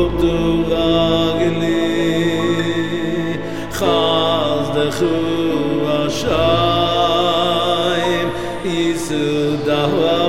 du ragli khaz de khu ashaim is da